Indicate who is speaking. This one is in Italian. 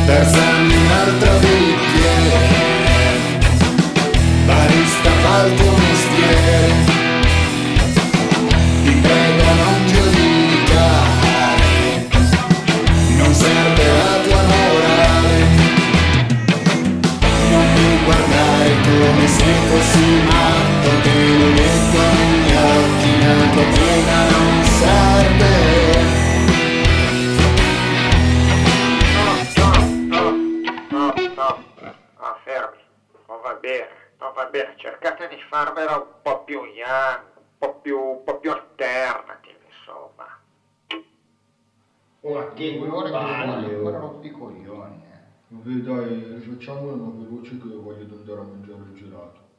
Speaker 1: versami un altro bicchiere, barista fa il tuo mestiere, ti prego non giudicare, non serve la tua morale, non mi guardare come se fossi matto, te lo metto negli occhi, la tua piega non serve.
Speaker 2: Fermi, non va bene, cercate di farvela un po' più young, un po' più alternative, insomma.
Speaker 3: Ma che
Speaker 4: ore che
Speaker 3: palle,
Speaker 4: ancora
Speaker 3: oh.
Speaker 4: rotti i coglioni.
Speaker 3: Vabbè dai, rifacciamolo ma veloce che voglio andare a mangiare il gelato.